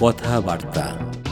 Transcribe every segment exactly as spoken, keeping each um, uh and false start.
কথাবার্তা।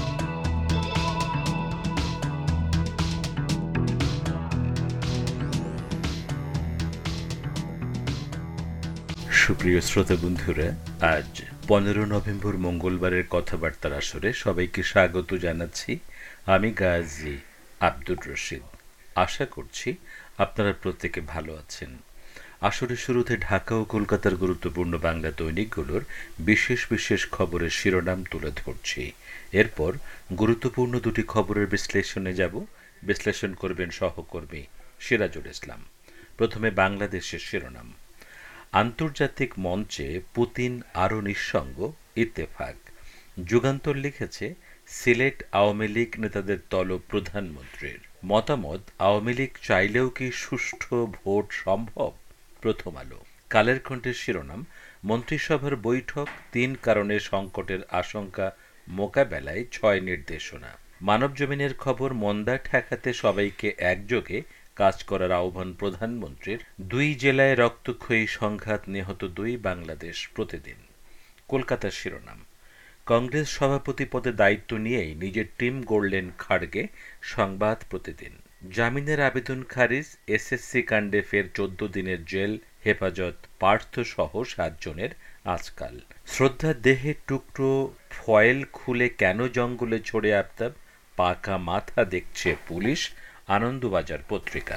সুপ্রিয় শ্রোতা বন্ধুরা, আজ পনেরো নভেম্বর মঙ্গলবারের কথাবার্তার আসরে সবাইকে স্বাগত জানাচ্ছি। আমি গাজী আব্দুর রশিদ। আশা করছি আপনারা প্রত্যেকে ভালো আছেন। আসরের শুরুতে ঢাকা ও কলকাতার গুরুত্বপূর্ণ বাংলা দৈনিকগুলোর বিশেষ বিশেষ খবরের শিরোনাম তুলে ধরছি। এরপর গুরুত্বপূর্ণ দুটি খবরের বিশ্লেষণে যাব। বিশ্লেষণ করবেন সহকর্মী সিরাজুল ইসলাম। প্রথমে বাংলাদেশের শিরোনাম। আন্তর্জাতিক মঞ্চে পুতিন আরও নিঃসঙ্গ, ইত্তেফাক। যুগান্তর লিখেছে, সিলেট আওয়ামী লীগ নেতাদের তলব প্রধানমন্ত্রীর। মতামত, আওয়ামী লীগ চাইলেও কি সুষ্ঠু ভোট সম্ভব? প্রথম আলো। কালের কণ্ঠের শিরোনাম, মন্ত্রিসভার বৈঠক, তিন কারণে সংকটের আশঙ্কা মোকাবেলায় ছয় নির্দেশনা। মানবজমিনের খবর, মন্দা ঠেকাতে সবাইকে একযোগে কাজ করার আহ্বান প্রধানমন্ত্রীর। দুই জেলায় রক্তক্ষয়ী সংঘাত, নিহত দুই, বাংলাদেশ প্রতিদিন। কলকাতার শিরোনাম, কংগ্রেস সভাপতি পদে দায়িত্ব নিয়েই নিজের টিম গড়লেন খাড়গে, সংবাদ প্রতিদিন। জামিনের আবেদন খারিজ, এসএসসি কাণ্ডে ফের চোদ্দ দিনের জেল হেফাজত পার্থ সহ সাতজনের আজকাল। শ্রদ্ধার দেহের টুকরো ফয়েল খুলে কেন জঙ্গলে ছড়ে আফতাব, পাকা মাথা দেখছে পুলিশ। আনন্দবাজার পত্রিকা।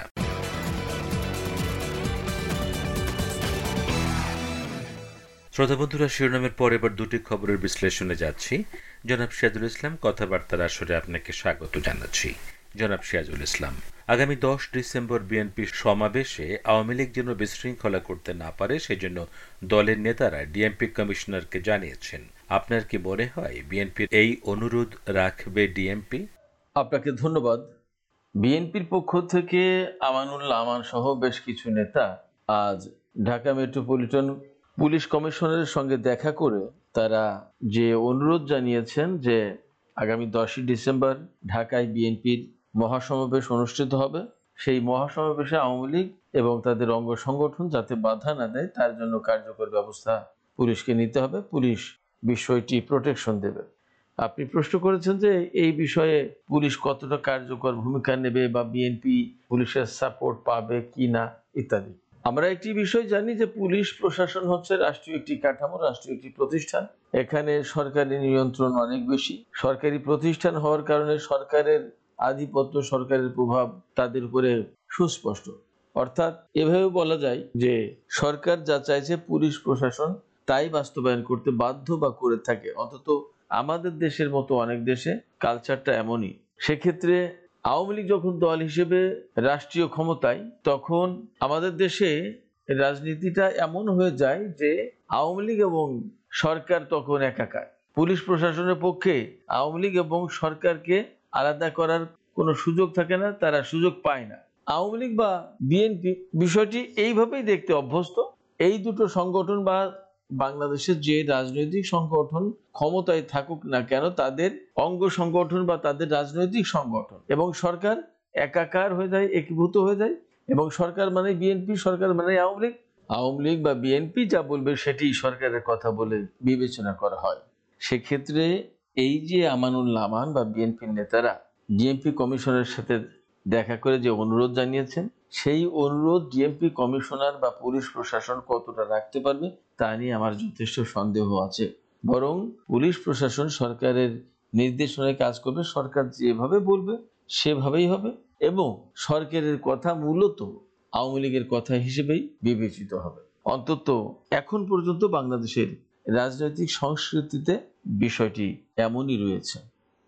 শ্রোতা বন্ধুরা, শিরোনামের পর এবার দুটি খবরের বিশ্লেষণে যাচ্ছি। জনাব সিরাজুল ইসলাম, কথাবার্তার আসরে আপনাকে স্বাগত জানাচ্ছি। জনাব সিরাজুল ইসলাম, আগামী দশ ডিসেম্বর বিএনপির সমাবেশে আওয়ামী লীগ যেন বিশৃঙ্খলা করতে না পারে সেজন্য দলের নেতারা ডিএমপি কমিশনারকে জানিয়েছেন। আপনার কি মনে হয় বিএনপির এই অনুরোধ রাখবে ডিএমপি? আপনাকে ধন্যবাদ। বিএনপির পক্ষ থেকে আমানুল্লাহ আমান সহ বেশ কিছু নেতা আজ ঢাকা মেট্রোপলিটন পুলিশ কমিশনারের সঙ্গে দেখা করে তারা যে অনুরোধ জানিয়েছেন যে আগামী দশই ডিসেম্বর ঢাকায় বিএনপির মহাসমাবেশ অনুষ্ঠিত হবে, সেই মহাসমাবেশে আওয়ামী লীগ এবং তাদের অঙ্গ সংগঠন যাতে বাধা না দেয় তার জন্য কার্যকর ব্যবস্থা পুলিশকে নিতে হবে। পুলিশ বিষয়টি প্রোটেকশন দেবে। আপনি প্রশ্ন করেছেন যে এই বিষয়ে পুলিশ কতটা কার্যকর ভূমিকা নেবে বা বিএনপি পুলিশের সাপোর্ট পাবে কি না ইত্যাদি। আমরা একটি বিষয় জানি যে পুলিশ প্রশাসন হচ্ছে রাষ্ট্রীয় একটি কাঠামো, রাষ্ট্রীয় একটি প্রতিষ্ঠান। এখানে সরকারি নিয়ন্ত্রণ অনেক বেশি। সরকারি প্রতিষ্ঠান হওয়ার কারণে সরকারের আধিপত্য, সরকারের প্রভাব তাদের উপরে সুস্পষ্ট। অর্থাৎ এভাবে বলা যায় যে সরকার যা চাইছে পুলিশ প্রশাসন তাই বাস্তবায়ন করতে বাধ্য বা করে থাকে। অন্তত আমাদের দেশের মতো অনেক দেশে কালচারটা এমনই। সেক্ষেত্রে আওয়ামী লীগ যখন দল হিসেবে রাষ্ট্রীয় ক্ষমতায়, তখন আমাদের দেশে রাজনীতিটা এমন হয়ে যায় যে আওয়ামী লীগ এবং সরকার তখন একাকার। পুলিশ প্রশাসনের পক্ষে আওয়ামী লীগ এবং সরকারকে আলাদা করার কোনো সুযোগ থাকে না, তারা সুযোগ পায় না। আওয়ামী লীগ বা বিএনপি বিষয়টি এইভাবেই দেখতে অভ্যস্ত। এই দুটো সংগঠন বা বাংলাদেশের যে রাজনৈতিক সংগঠন ক্ষমতায় থাকুক না কেন, তাদের অঙ্গ সংগঠন বা তাদের রাজনৈতিক সংগঠন এবং সরকার একাকার হয়ে যায়, একীভূত হয়ে যায়। এবং সরকার মানে বিএনপি, সরকার মানে আওয়ামী লীগ। আওয়ামী লীগ বা বিএনপি যা বলবে সেটি সরকারের কথা বলে বিবেচনা করা হয়। সেক্ষেত্রে এই যে আমানুল্লাহ আমান বা বিএনপির নেতারা ডিএমপি কমিশনের সাথে দেখা করে যে অনুরোধ জানিয়েছেন, সেই অনুরোধ ডিএমপি কমিশনার বা পুলিশ প্রশাসন কতটা রাখতে পারবে তা নিয়ে আমার যথেষ্ট সন্দেহ আছে। বরং পুলিশ প্রশাসন সরকারের নির্দেশনায় কাজ করবে, সরকার যেভাবে বলবে সেভাবেই হবে এবং সরকারের কথা মূলত আওয়ামী লীগের কথা হিসেবেই বিবেচিত হবে। অন্তত এখন পর্যন্ত বাংলাদেশের রাজনৈতিক সংস্কৃতিতে বিষয়টি এমনই রয়েছে।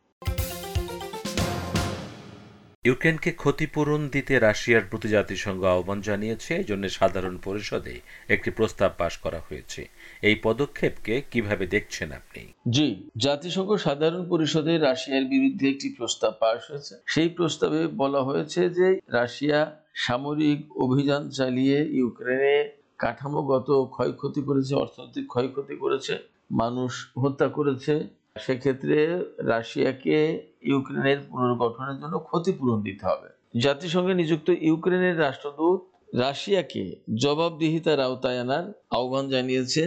ইউক্রেনকে ক্ষতিপূরণ দিতে রাশিয়ার প্রতি জাতিসংঘ আহ্বান জানিয়েছে। এজন্য সাধারণ পরিষদে একটি প্রস্তাব পাশ করা হয়েছে। এই পদক্ষেপকে কিভাবে দেখছেন আপনি? জি, জাতিসংঘ সাধারণ পরিষদে রাশিয়ার বিরুদ্ধে একটি প্রস্তাব পাশ হয়েছে। সেই প্রস্তাবে বলা হয়েছে যে রাশিয়া সামরিক অভিযান চালিয়ে ইউক্রেনে কাঠামোগত ক্ষয়ক্ষতি করেছে, অর্থনৈতিক ক্ষয়ক্ষতি করেছে, মানুষ হত্যা করেছে। সেক্ষেত্রে রাশিয়াকে ইউক্রেনের পুনর্গঠনের জন্য ক্ষতিপূরণ দিতে হবে। জাতিসংঘে নিযুক্ত ইউক্রেনের রাষ্ট্রদূত রাশিয়াকে জবাবদিহিতার আওতায় আনার আহ্বান জানিয়েছেন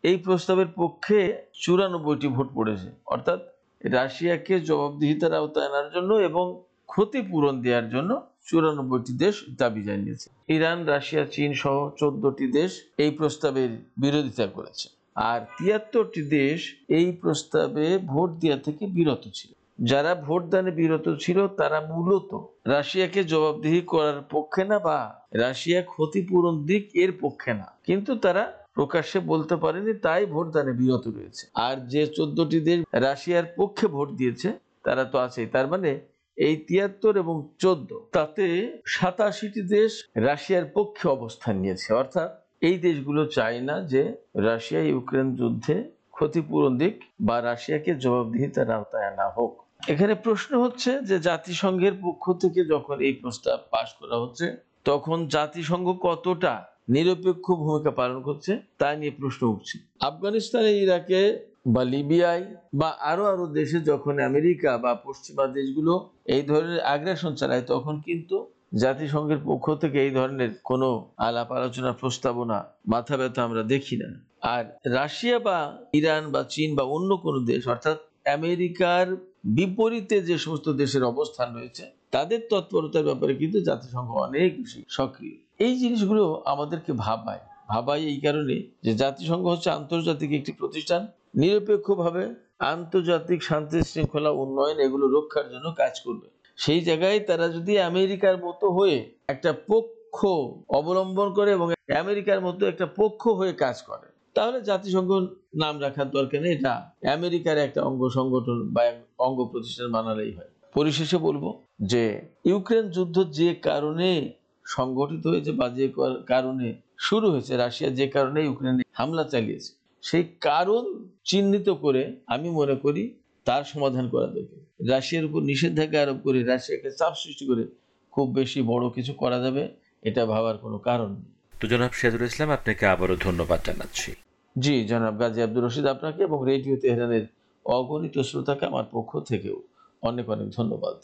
এই প্রস্তাবের পক্ষে চুরানব্বইটি ভোট পড়েছে, অর্থাৎ রাশিয়াকে জবাবদিহিতার আওতায় আনার জন্য এবং ক্ষতিপূরণ দেওয়ার জন্য চুরানব্বইটি দেশ দাবি জানিয়েছে। ইরান, রাশিয়া, চীন সহ চোদ্দটি দেশ এই প্রস্তাবের বিরোধিতা করেছে, আর তিয়াত্তরটি দেশ এই প্রস্তাবে ভোট দেওয়া থেকে বিরত ছিল। যারা ভোটদানে বিরত ছিল তারা মূলত রাশিয়াকে জবাবদিহি করার পক্ষে না বা রাশিয়া ক্ষতিপূরণ দিক এর পক্ষে না, কিন্তু তারা প্রকাশ্যে বলতে পারেনি, তাই ভোটদানে বিরত রয়েছে। আর যে চোদ্দটি দেশ রাশিয়ার পক্ষে ভোট দিয়েছে তারা তো আছেই। তার মানে এই তিয়াত্তর এবং চোদ্দ, তাতে সাতাশিটি দেশ রাশিয়ার পক্ষে অবস্থান নিয়েছে। অর্থাৎ এই দেশগুলো চায় না যে রাশিয়া ইউক্রেন যুদ্ধে ক্ষতিপূরণ দিক বা রাশিয়াকে জবাবদিহিতার আওতায় আনা হোক। এখানে প্রশ্ন হচ্ছে যে জাতিসংঘের পক্ষ থেকে যখন এই প্রস্তাব পাশ করা হচ্ছে তখন জাতিসংঘ কতটা নিরপেক্ষ ভূমিকা পালন করছে তা নিয়ে প্রশ্ন উঠছে। আফগানিস্তানে, ইরাকে বা লিবিয়ায় বা আরো আরো দেশে যখন আমেরিকা বা পশ্চিমা দেশগুলো এই ধরনের আগ্রাসন চালায় তখন কিন্তু জাতিসংঘের পক্ষ থেকে এই ধরনের কোনো আলাপ আলোচনা, প্রস্তাবনা, মাথা ব্যথা আমরা দেখি না। আর রাশিয়া বা ইরান বা চীন বা অন্য কোনো দেশ, অর্থাৎ আমেরিকার বিপরীতে যে সমস্ত দেশের অবস্থান রয়েছে তাদের তৎপরতার ব্যাপারে কিন্তু জাতিসংঘ অনেক বেশি সক্রিয়। এই জিনিসগুলো আমাদেরকে ভাবায় ভাবায় এই কারণে যে জাতিসংঘ হচ্ছে আন্তর্জাতিক একটি প্রতিষ্ঠান, নিরপেক্ষভাবে আন্তর্জাতিক শান্তি শৃঙ্খলা উন্নয়ন এগুলো রক্ষার জন্য কাজ করবে। সেই জায়গায় তারা যদি আমেরিকার মতো হয়ে একটা পক্ষ অবলম্বন করে এবং আমেরিকার মতো একটা পক্ষ হয়ে কাজ করে তাহলে জাতিসংঘ নাম রাখার দরকার নেই, এটা আমেরিকার একটা অঙ্গ সংগঠন বা অঙ্গ প্রতিষ্ঠান বানালেই হয়। পরিশেষে বলবো যে ইউক্রেন যুদ্ধ যে কারণে সংগঠিত হয়েছে বা যে কারণে শুরু হয়েছে, রাশিয়া যে কারণে ইউক্রেনে হামলা চালিয়েছে, সেই কারণ চিহ্নিত করে আমি মনে করি তার সমাধান করা দরকার। রাশিয়ার উপর নিষেধাজ্ঞা আরোপ করে রাশিয়াকে চাপ সৃষ্টি করে খুব বেশি বড় কিছু করা যাবে এটা ভাবার কোনো কারণ নেই। তো জনাব সিরাজুল ইসলাম, আপনাকে আবারও ধন্যবাদ জানাচ্ছি। জি জনাব গাজী আব্দুর রশিদ, আপনাকে এবং রেডিও তেহরানের অগণিত শ্রোতাকে আমার পক্ষ থেকেও অনেক অনেক ধন্যবাদ।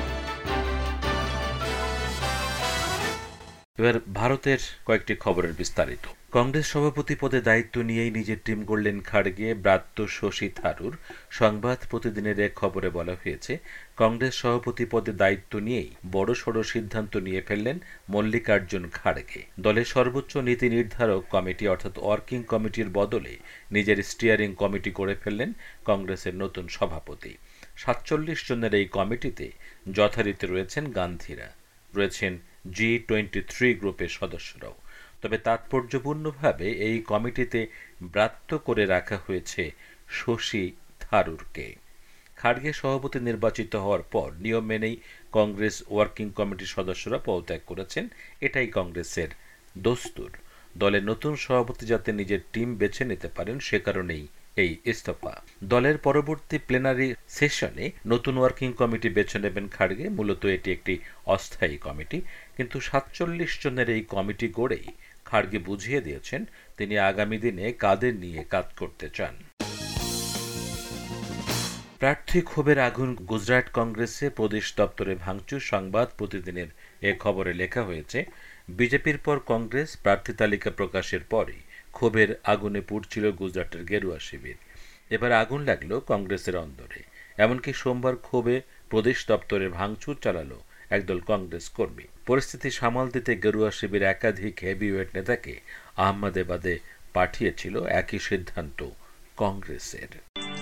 এবার ভারতের কয়েকটি খবরের বিস্তারিত। কংগ্রেস সভাপতি পদে দায়িত্ব নিয়েই নিজের টিম গড়লেন খাড়গে, ব্রাত্য শশী থারুর। সংবাদ প্রতিদিনের এক খবরে বলা হয়েছে, কংগ্রেস সভাপতি পদে দায়িত্ব নিয়েই বড়সড় সিদ্ধান্ত নিয়ে ফেললেন মল্লিকার্জুন খাড়গে। দলের সর্বোচ্চ নীতি নির্ধারক কমিটি অর্থাৎ ওয়ার্কিং কমিটির বদলে নিজের স্টিয়ারিং কমিটি করে ফেললেন কংগ্রেসের নতুন সভাপতি। সাতচল্লিশ জনের এই কমিটিতে যথারীতি রয়েছেন গান্ধীরা, রয়েছেন জি টোয়েন্টি থ্রি গ্রুপের সদস্যরাও। তবে তাৎপর্যপূর্ণভাবে এই কমিটিতে ব্রাত্য করে রাখা হয়েছে শশী থারুরকে। খাড়গে সভাপতি নির্বাচিত হওয়ার পর নিয়ম মেনেই কংগ্রেস ওয়ার্কিং কমিটির সদস্যরা পদত্যাগ করেছেন, এটাই কংগ্রেসের দস্তুর। দলের নতুন সভাপতি যাতে নিজের টিম বেছে নিতে পারেন সে কারণেই এই ইস্তফা। দলের পরবর্তী প্লেনারি সেশনে নতুন ওয়ার্কিং কমিটি বেছে নেবেন খাড়গে। মূলত এটি একটি অস্থায়ী কমিটি, কিন্তু সাতচল্লিশ জনের এই কমিটি গড়েই খাড়গে বুঝিয়ে দিয়েছেন তিনি আগামী দিনে কাদের নিয়ে কাজ করতে চান। প্রার্থী ক্ষোভের আগুন গুজরাট কংগ্রেসে, প্রদেশ দপ্তরে ভাঙচুর। সংবাদ প্রতিদিনের এ খবরে লেখা হয়েছে, বিজেপির পর কংগ্রেস প্রার্থী তালিকা প্রকাশের পরই ক্ষোভের আগুনে পুড়ছিল গুজরাটের গেরুয়া শিবির। এবার আগুন লাগলো কংগ্রেসের অন্দরে। এমনকি সোমবার ক্ষোভে প্রদেশ দপ্তরে ভাঙচুর চালালো একদল কংগ্রেস কর্মী। পরিস্থিতি সামাল দিতে গেরুয়া শিবির একাধিক হেভিওয়েট নেতাকে আহমেদাবাদে পাঠিয়েছিল। একই সিদ্ধান্ত কংগ্রেসের।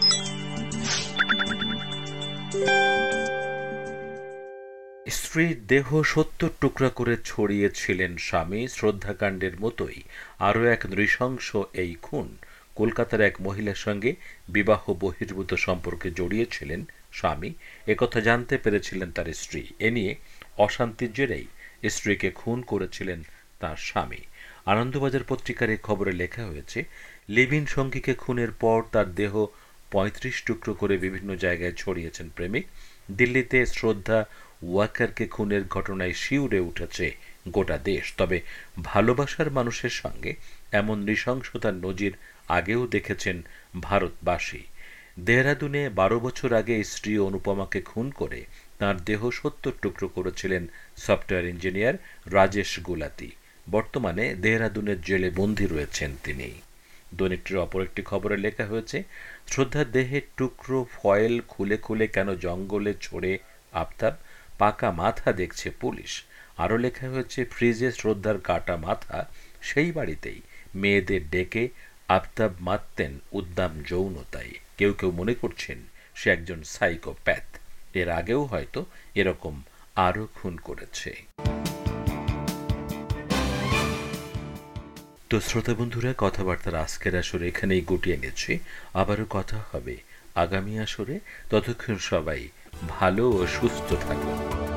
স্ত্রীর দেহ সত্তর টুকরা করে ছড়িয়েছিলেন স্বামী। শ্রদ্ধাকাণ্ডের মতোই আরও এক নৃশংস এই খুন। কলকাতার এক মহিলার সঙ্গে বিবাহ বহির্ভূত সম্পর্কে জড়িয়েছিলেন স্বামী, একথা জানতে পেরেছিলেন তার স্ত্রী। এ নিয়ে অশান্তির জেরেই স্ত্রীকে খুন করেছিলেন তার স্বামী। আনন্দবাজার পত্রিকার এই খবরে লেখা হয়েছে, লিভ ইন সঙ্গীকে খুনের পর তার দেহ পঁয়ত্রিশ টুকরো করে বিভিন্ন জায়গায় ছড়িয়েছেন প্রেমিক। দিল্লিতে শ্রদ্ধা ওয়াকারকে খুনের ঘটনায় শিউরে উঠেছে গোটা দেশ। তবে ভালোবাসার মানুষের সঙ্গে এমন নৃশংসতার নজির আগেও দেখেছেন ভারতবাসী। দেহরাদুনে বারো বছর আগে স্ত্রী অনুপমাকে খুন করে তার দেহ সত্তর টুকরো করেছিলেন সফটওয়্যার ইঞ্জিনিয়ার রাজেশ গুলাতি। বর্তমানে দেহরাদুনের জেলে বন্দী রয়েছেন তিনি। দৈনিকটির অপর একটি খবরে লেখা হয়েছে, শ্রদ্ধার দেহের টুকরো ফয়েল খুলে খুলে কেন জঙ্গলে ছড়ে আফতাব, পাকা মাথা দেখছে পুলিশ। আরও লেখা হয়েছে, ফ্রিজে শ্রদ্ধার কাটা মাথা, সেই বাড়িতেই মেয়েদের ডেকে আফতাব মারতেন উদ্দাম যৌনতায়। কেউ কেউ মনে করছেন সে একজন সাইকোপ্যাথ, এর আগেও হয়তো এরকম আরও খুন করেছে। তো শ্রোতা বন্ধুরা, কথাবার্তার আজকের আসরে এখানেই গুটিয়ে নিচ্ছি। আবারও কথা হবে আগামী আসরে। ততক্ষণ সবাই ভালো ও সুস্থ থাকুন।